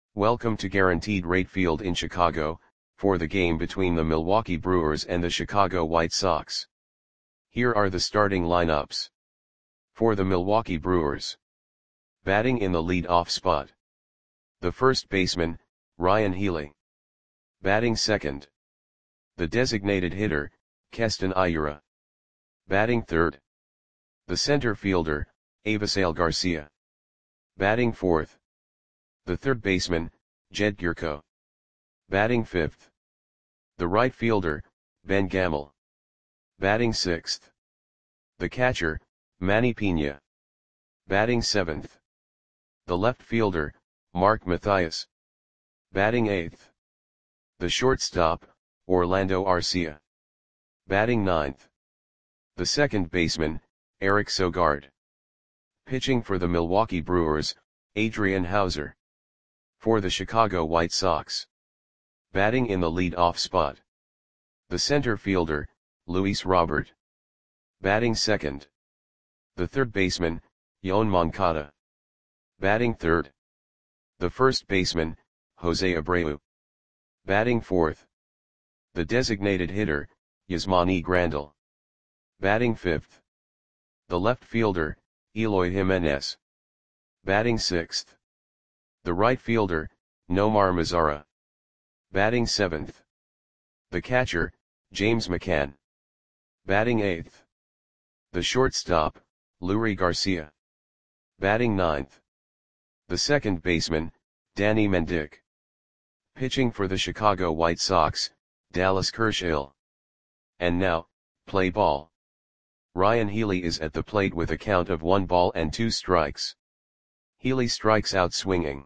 Welcome to Guaranteed Rate Field in Chicago, for the game between the Milwaukee Brewers and the Chicago White Sox. Here are the starting lineups. For the Milwaukee Brewers. Batting in the lead-off spot. The first baseman, Ryan Healy. Batting second. The designated hitter, Keston Hiura. Batting third. The center fielder, Avisail Garcia. Batting fourth. The third baseman, Jed Gyorko. Batting fifth. The right fielder, Ben Gamel. Batting sixth. The catcher, Manny Piña. Batting seventh. The left fielder, Mark Mathias. Batting eighth. The shortstop, Orlando Arcia. Batting ninth. The second baseman, Eric Sogard. Pitching for the Milwaukee Brewers, Adrian Houser. For the Chicago White Sox. Batting in the lead-off spot. The center fielder, Luis Robert. Batting second. The third baseman, Yoan Moncada. Batting third. The first baseman, Jose Abreu. Batting fourth. The designated hitter, Yasmani Grandal. Batting fifth. The left fielder, Eloy Jimenez. Batting sixth. The right fielder, Nomar Mazara. Batting seventh. The catcher, James McCann. Batting eighth. The shortstop, Leury Garcia. Batting ninth. The second baseman, Danny Mendick. Pitching for the Chicago White Sox, Dallas Kershaw. And now, play ball. Ryan Healy is at the plate with a count of 1 ball and 2 strikes. Healy strikes out swinging.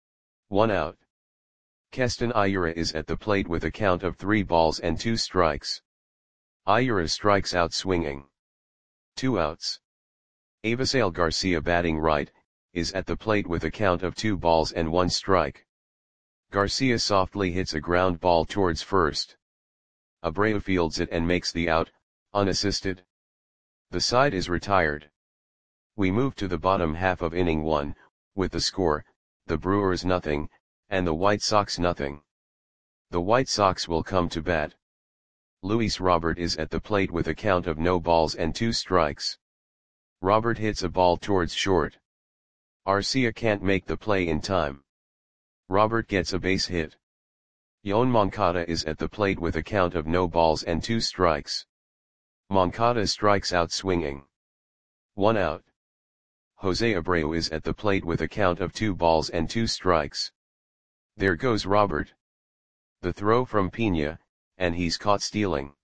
1 out. Keston Hiura is at the plate with a count of 3 balls and 2 strikes. Hiura strikes out swinging. 2 outs. Avisail Garcia, batting right, is at the plate with a count of 2 balls and 1 strike. Garcia softly hits a ground ball towards first. Abreu fields it and makes the out, unassisted. The side is retired. We move to the bottom half of inning 1, with the score, the Brewers nothing, and the White Sox nothing. The White Sox will come to bat. Luis Robert is at the plate with a count of no balls and 2 strikes. Robert hits a ball towards short. Arcia can't make the play in time. Robert gets a base hit. Yoan Moncada is at the plate with a count of no balls and 2 strikes. Moncada strikes out swinging. 1 out. Jose Abreu is at the plate with a count of 2 balls and 2 strikes. There goes Robert. The throw from Piña, and he's caught stealing.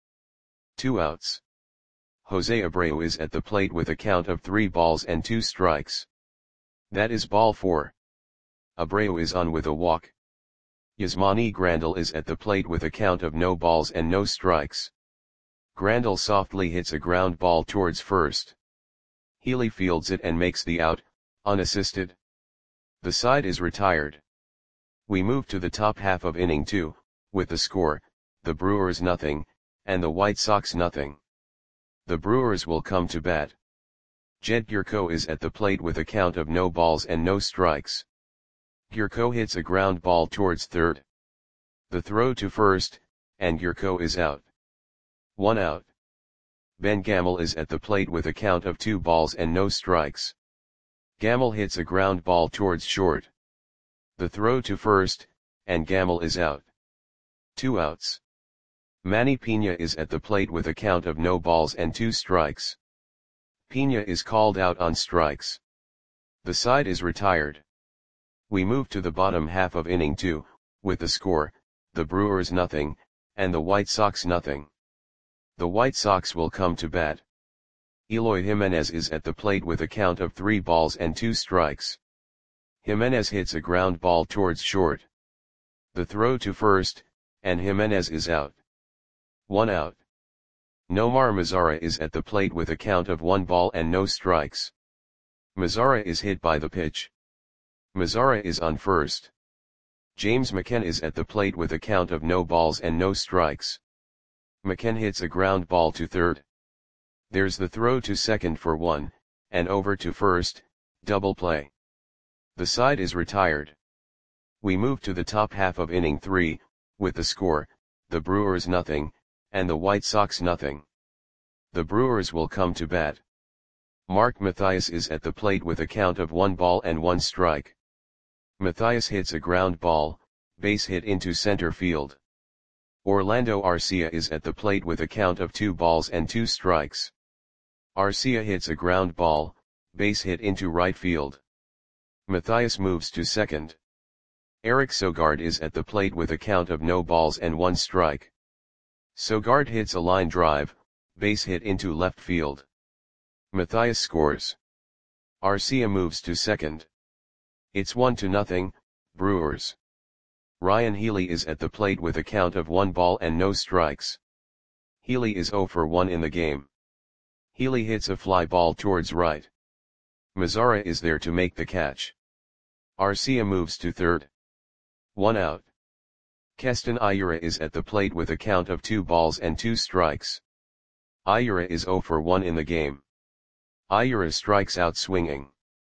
2 outs. Jose Abreu is at the plate with a count of 3 balls and 2 strikes. That is ball 4. Abreu is on with a walk. Yasmani Grandal is at the plate with a count of no balls and no strikes. Grandal softly hits a ground ball towards first. Healy fields it and makes the out, unassisted. The side is retired. We move to the top half of inning 2, with the score, the Brewers nothing, and the White Sox nothing. The Brewers will come to bat. Jed Gyorko is at the plate with a count of no balls and no strikes. Gyorko hits a ground ball towards third. The throw to first, and Gyorko is out. 1 out. Ben Gamel is at the plate with a count of 2 balls and no strikes. Gamel hits a ground ball towards short. The throw to first, and Gamel is out. 2 outs. Manny Piña is at the plate with a count of no balls and 2 strikes. Piña is called out on strikes. The side is retired. We move to the bottom half of inning 2, with the score, the Brewers nothing, and the White Sox nothing. The White Sox will come to bat. Eloy Jimenez is at the plate with a count of 3 balls and 2 strikes. Jimenez hits a ground ball towards short. The throw to first, and Jimenez is out. 1 out. Nomar Mazara is at the plate with a count of 1 ball and no strikes. Mazara is hit by the pitch. Mazara is on first. James McCann is at the plate with a count of no balls and no strikes. McCann hits a ground ball to third. There's the throw to second for 1, and over to first, double play. The side is retired. We move to the top half of inning 3, with the score, the Brewers nothing, and the White Sox nothing. The Brewers will come to bat. Mark Mathias is at the plate with a count of 1 ball and 1 strike. Mathias hits a ground ball, base hit into center field. Orlando Arcia is at the plate with a count of 2 balls and 2 strikes. Arcia hits a ground ball, base hit into right field. Mathias moves to second. Eric Sogard is at the plate with a count of no balls and 1 strike. Sogard hits a line drive, base hit into left field. Mathias scores. Arcia moves to second. It's 1-0, Brewers. Ryan Healy is at the plate with a count of 1 ball and no strikes. Healy is 0 for 1 in the game. Healy hits a fly ball towards right. Mazara is there to make the catch. Arcia moves to third. 1 out. Keston Hiura is at the plate with a count of 2 balls and 2 strikes. Hiura is 0 for 1 in the game. Hiura strikes out swinging.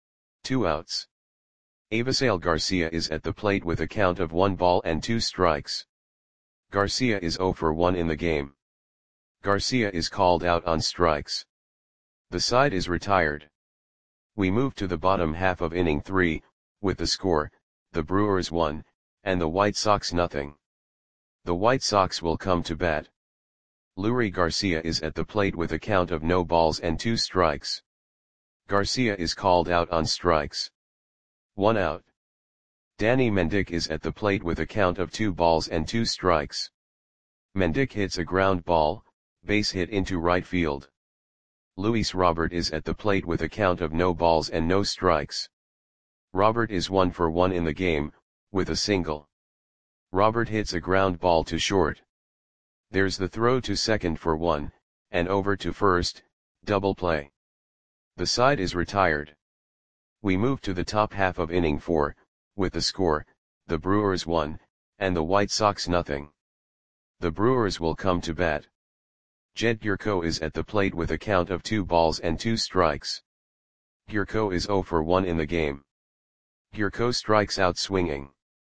2 outs. Avisail Garcia is at the plate with a count of 1 ball and 2 strikes. Garcia is 0 for 1 in the game. Garcia is called out on strikes. The side is retired. We move to the bottom half of inning 3, with the score, the Brewers 1, and the White Sox nothing. The White Sox will come to bat. Leury Garcia is at the plate with a count of no balls and 2 strikes. Garcia is called out on strikes. 1 out. Danny Mendick is at the plate with a count of 2 balls and 2 strikes. Mendick hits a ground ball, base hit into right field. Luis Robert is at the plate with a count of no balls and no strikes. Robert is 1 for 1 in the game, with a single. Robert hits a ground ball to short. There's the throw to second for 1, and over to first, double play. The side is retired. We move to the top half of inning 4, with the score, the Brewers 1, and the White Sox nothing. The Brewers will come to bat. Jed Gyorko is at the plate with a count of 2 balls and 2 strikes. Gyorko is 0 for 1 in the game. Gyorko strikes out swinging.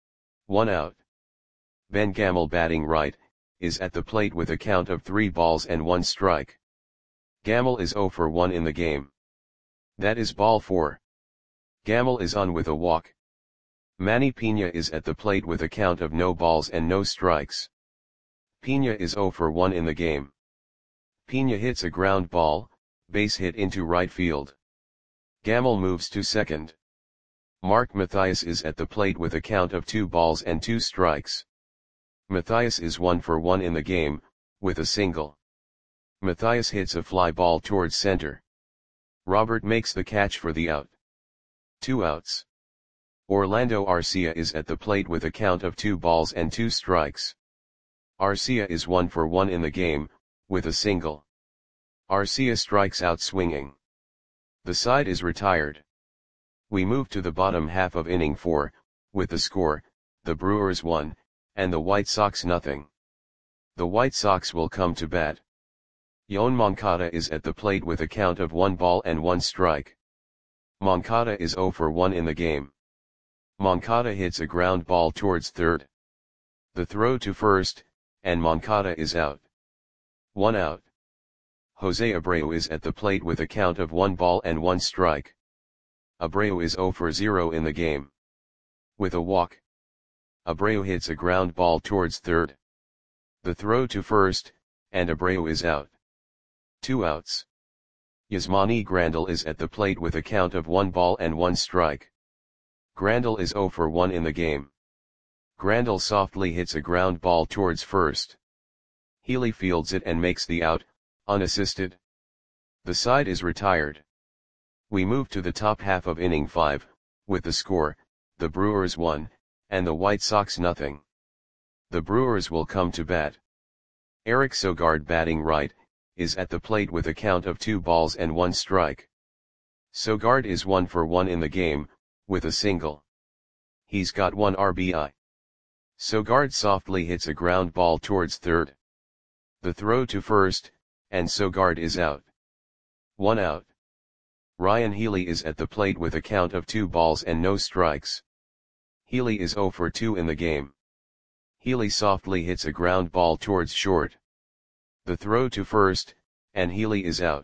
1 out. Ben Gamel batting right, is at the plate with a count of 3 balls and 1 strike. Gamel is 0 for 1 in the game. That is ball 4. Gamel is on with a walk. Manny Pena is at the plate with a count of no balls and no strikes. Pena is 0 for 1 in the game. Pena hits a ground ball, base hit into right field. Gamel moves to second. Mark Mathias is at the plate with a count of 2 balls and 2 strikes. Mathias is 1 for 1 in the game, with a single. Mathias hits a fly ball towards center. Robert makes the catch for the out. 2 outs. Orlando Arcia is at the plate with a count of 2 balls and 2 strikes. Arcia is 1 for 1 in the game, with a single. Arcia strikes out swinging. The side is retired. We move to the bottom half of inning 4, with the score, the Brewers 1, and the White Sox nothing. The White Sox will come to bat. Yoan Moncada is at the plate with a count of 1 ball and 1 strike. Moncada is 0 for 1 in the game. Moncada hits a ground ball towards third. The throw to first, and Moncada is out. 1 out. Jose Abreu is at the plate with a count of 1 ball and 1 strike. Abreu is 0 for 0 in the game. With a walk. Abreu hits a ground ball towards third. The throw to first, and Abreu is out. 2 outs. Yasmani Grandal is at the plate with a count of 1 ball and 1 strike. Grandal is 0 for 1 in the game. Grandal softly hits a ground ball towards first. Healy fields it and makes the out, unassisted. The side is retired. We move to the top half of inning 5, with the score, the Brewers 1, and the White Sox nothing. The Brewers will come to bat. Eric Sogard batting right, is at the plate with a count of 2 balls and 1 strike. Sogard is 1 for 1 in the game, with a single. He's got 1 RBI. Sogard softly hits a ground ball towards third. The throw to first, and Sogard is out. 1 out. Ryan Healy is at the plate with a count of 2 balls and no strikes. Healy is 0 for 2 in the game. Healy softly hits a ground ball towards short. The throw to first, and Healy is out.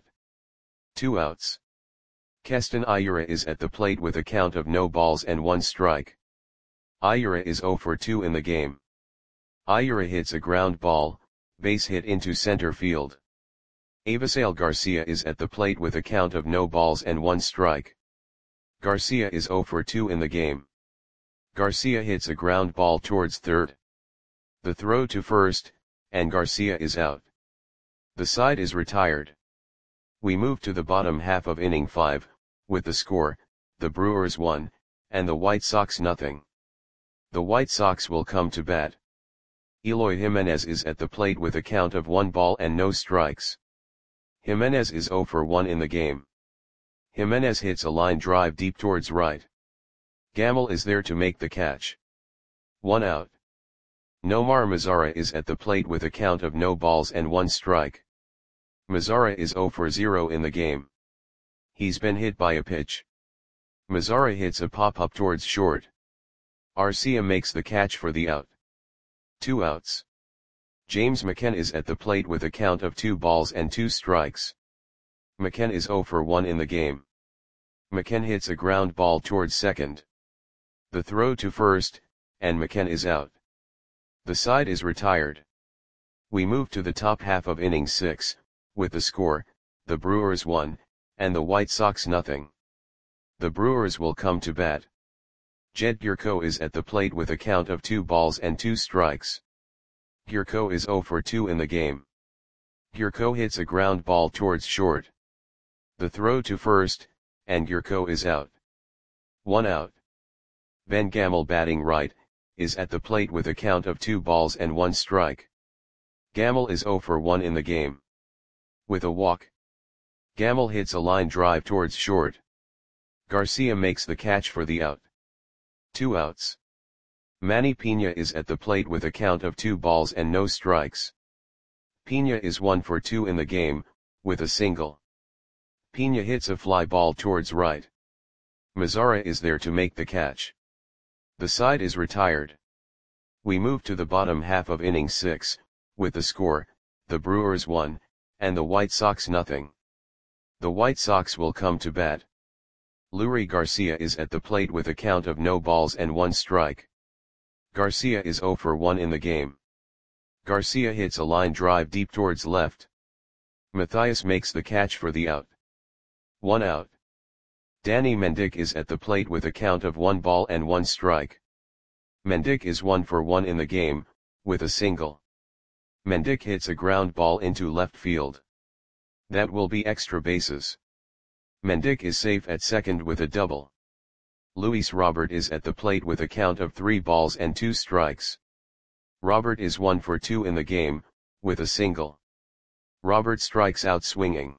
2 outs. Keston Ayura is at the plate with a count of no balls and 1 strike. Ayura is 0 for 2 in the game. Ayura hits a ground ball, base hit into center field. Avisail Garcia is at the plate with a count of no balls and 1 strike. Garcia is 0 for 2 in the game. Garcia hits a ground ball towards third. The throw to first, and Garcia is out. The side is retired. We move to the bottom half of inning 5, with the score, the Brewers 1, and the White Sox nothing. The White Sox will come to bat. Eloy Jimenez is at the plate with a count of 1 ball and no strikes. Jimenez is 0 for 1 in the game. Jimenez hits a line drive deep towards right. Gamel is there to make the catch. 1 out. Nomar Mazara is at the plate with a count of no balls and 1 strike. Mazara is 0 for 0 in the game. He's been hit by a pitch. Mazara hits a pop-up towards short. Arcia makes the catch for the out. 2 outs. James McCann is at the plate with a count of 2 balls and 2 strikes. McCann is 0 for 1 in the game. McCann hits a ground ball towards second. The throw to first, and McCann is out. The side is retired. We move to the top half of inning 6, with the score, the Brewers 1, and the White Sox nothing. The Brewers will come to bat. Jed Gyorko is at the plate with a count of 2 balls and 2 strikes. Gyorko is 0 for 2 in the game. Gyorko hits a ground ball towards short. The throw to first, and Gyorko is out. 1 out. Ben Gamel batting right, is at the plate with a count of 2 balls and 1 strike. Gamel is 0 for 1 in the game. With a walk. Gamel hits a line drive towards short. Garcia makes the catch for the out. 2 outs. Manny Pena is at the plate with a count of 2 balls and no strikes. Pena is 1 for 2 in the game, with a single. Pena hits a fly ball towards right. Mazara is there to make the catch. The side is retired. We move to the bottom half of inning 6, with the score, the Brewers 1, and the White Sox nothing. The White Sox will come to bat. Leury Garcia is at the plate with a count of no balls and 1 strike. Garcia is 0 for 1 in the game. Garcia hits a line drive deep towards left. Matthias makes the catch for the out. 1 out. Danny Mendick is at the plate with a count of 1 ball and 1 strike. Mendick is 1 for 1 in the game, with a single. Mendick hits a ground ball into left field. That will be extra bases. Mendick is safe at second with a double. Luis Robert is at the plate with a count of 3 balls and 2 strikes. Robert is 1 for 2 in the game, with a single. Robert strikes out swinging.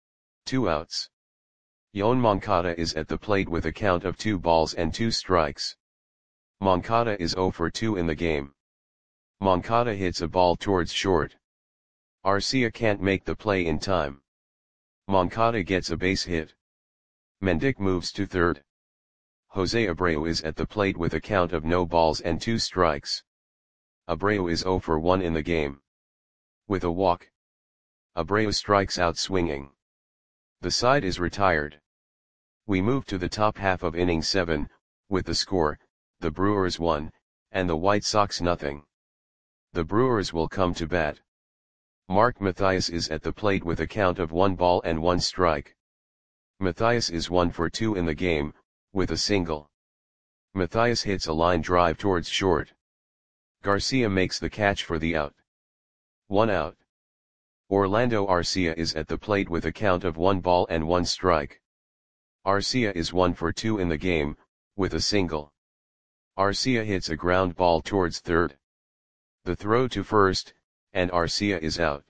2 outs. Yoan Moncada is at the plate with a count of 2 balls and 2 strikes. Moncada is 0 for 2 in the game. Moncada hits a ball towards short. Arcia can't make the play in time. Moncada gets a base hit. Mendick moves to third. Jose Abreu is at the plate with a count of no balls and 2 strikes. Abreu is 0 for 1 in the game. With a walk. Abreu strikes out swinging. The side is retired. We move to the top half of inning 7, with the score, the Brewers 1, and the White Sox nothing. The Brewers will come to bat. Mark Matthias is at the plate with a count of 1 ball and 1 strike. Matthias is 1 for 2 in the game, with a single. Matthias hits a line drive towards short. Garcia makes the catch for the out. 1 out. Orlando Arcia is at the plate with a count of 1 ball and 1 strike. Arcia is 1 for 2 in the game, with a single. Arcia hits a ground ball towards third. The throw to first, and Arcia is out.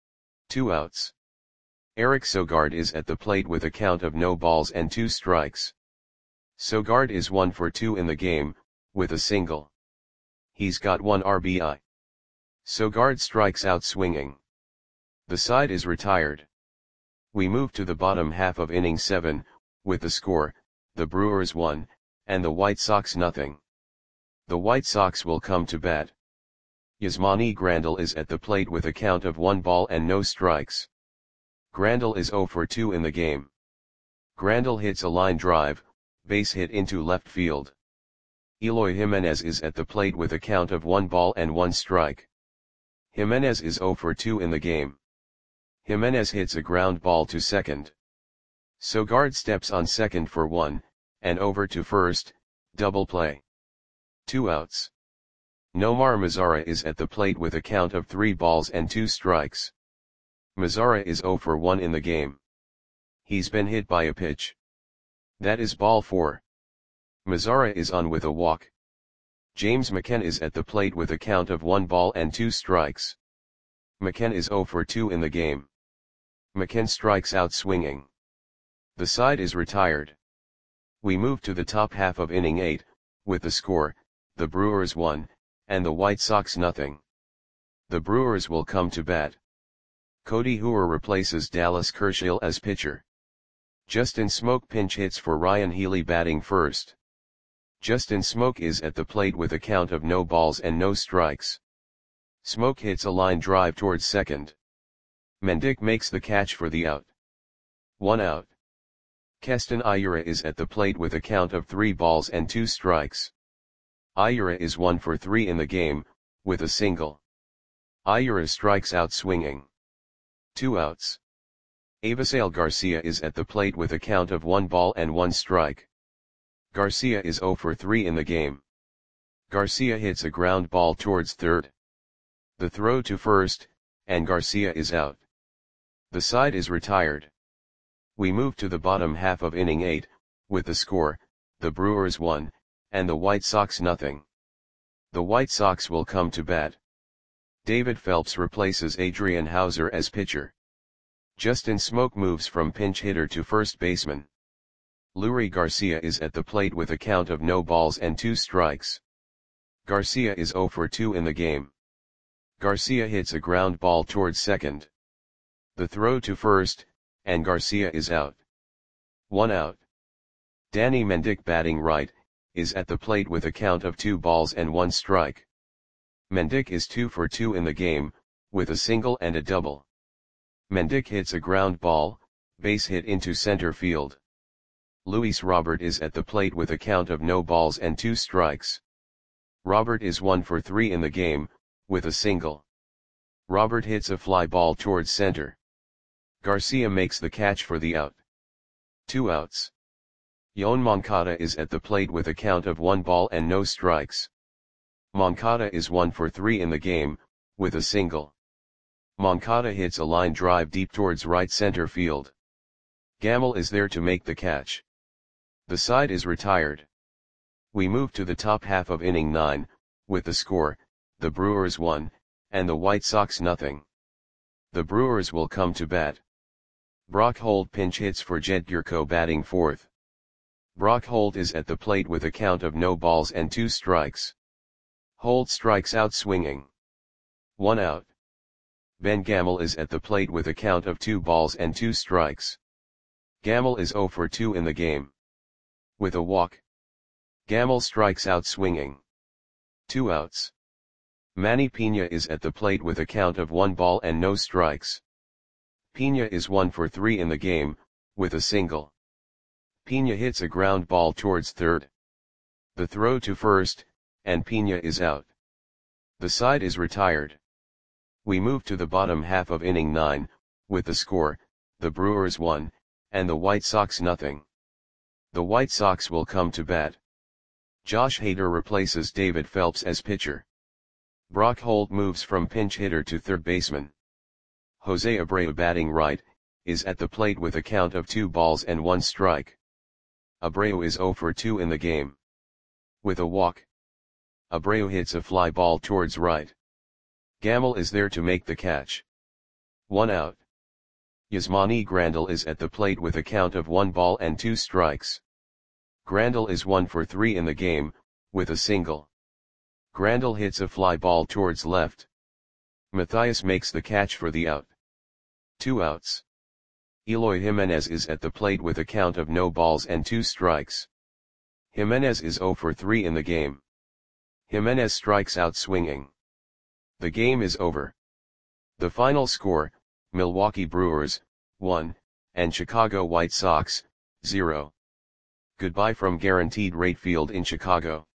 2 outs. Eric Sogard is at the plate with a count of no balls and 2 strikes. Sogard is 1 for 2 in the game, with a single. He's got 1 RBI. Sogard strikes out swinging. The side is retired. We move to the bottom half of inning 7, with the score, the Brewers 1, and the White Sox nothing. The White Sox will come to bat. Yasmani Grandal is at the plate with a count of 1 ball and no strikes. Grandal is 0 for 2 in the game. Grandal hits a line drive, base hit into left field. Eloy Jimenez is at the plate with a count of 1 ball and 1 strike. Jimenez is 0 for 2 in the game. Jimenez hits a ground ball to second. Sogard steps on second for 1, and over to first, double play. 2 outs. Nomar Mazara is at the plate with a count of 3 balls and 2 strikes. Mazara is 0 for 1 in the game. He's been hit by a pitch. That is ball 4. Mazara is on with a walk. James McCann is at the plate with a count of 1 ball and 2 strikes. McCann is 0 for 2 in the game. McCann strikes out swinging. The side is retired. We move to the top half of inning 8, with the score, the Brewers 1, and the White Sox nothing. The Brewers will come to bat. Cody Hooer replaces Dallas Kershaw as pitcher. Justin Smoke pinch hits for Ryan Healy batting first. Justin Smoke is at the plate with a count of no balls and no strikes. Smoke hits a line drive towards second. Mendick makes the catch for the out. 1 out. Keston Hiura is at the plate with a count of 3 balls and 2 strikes. Hiura is 1 for 3 in the game, with a single. Hiura strikes out swinging. 2 outs. Avisail Garcia is at the plate with a count of 1 ball and 1 strike. Garcia is 0 for 3 in the game. Garcia hits a ground ball towards third. The throw to first, and Garcia is out. The side is retired. We move to the bottom half of inning 8, with the score, the Brewers 1, and the White Sox nothing. The White Sox will come to bat. David Phelps replaces Adrian Hauser as pitcher. Justin Smoke moves from pinch hitter to first baseman. Leury Garcia is at the plate with a count of no balls and 2 strikes. Garcia is 0 for 2 in the game. Garcia hits a ground ball towards second. The throw to first, and Garcia is out. 1 out. Danny Mendick batting right, is at the plate with a count of 2 balls and 1 strike. Mendick is 2 for 2 in the game, with a single and a double. Mendick hits a ground ball, base hit into center field. Luis Robert is at the plate with a count of no balls and 2 strikes. Robert is 1 for 3 in the game, with a single. Robert hits a fly ball towards center. Garcia makes the catch for the out. 2 outs. Yoan Moncada is at the plate with a count of 1 ball and no strikes. Moncada is 1 for 3 in the game, with a single. Moncada hits a line drive deep towards right center field. Gamel is there to make the catch. The side is retired. We move to the top half of inning 9, with the score, the Brewers 1, and the White Sox nothing. The Brewers will come to bat. Brock Holt pinch hits for Jed Gyorko batting fourth. Brock Holt is at the plate with a count of no balls and 2 strikes. Holt strikes out swinging. 1 out. Ben Gamel is at the plate with a count of 2 balls and 2 strikes. Gamel is 0 for 2 in the game. With a walk. Gamel strikes out swinging. 2 outs. Manny Pena is at the plate with a count of 1 ball and no strikes. Pena is 1 for 3 in the game, with a single. Pena hits a ground ball towards third. The throw to first, and Pena is out. The side is retired. We move to the bottom half of inning 9, with the score, the Brewers 1, and the White Sox nothing. The White Sox will come to bat. Josh Hader replaces David Phelps as pitcher. Brock Holt moves from pinch hitter to third baseman. Jose Abreu batting right, is at the plate with a count of 2 balls and 1 strike. Abreu is 0 for 2 in the game. With a walk. Abreu hits a fly ball towards right. Gamel is there to make the catch. 1 out. Yasmani Grandal is at the plate with a count of 1 ball and 2 strikes. Grandal is 1 for 3 in the game, with a single. Grandal hits a fly ball towards left. Matthias makes the catch for the out. 2 outs. Eloy Jimenez is at the plate with a count of no balls and 2 strikes. Jimenez is 0 for 3 in the game. Jimenez strikes out swinging. The game is over. The final score, Milwaukee Brewers, 1, and Chicago White Sox, 0. Goodbye from Guaranteed Rate Field in Chicago.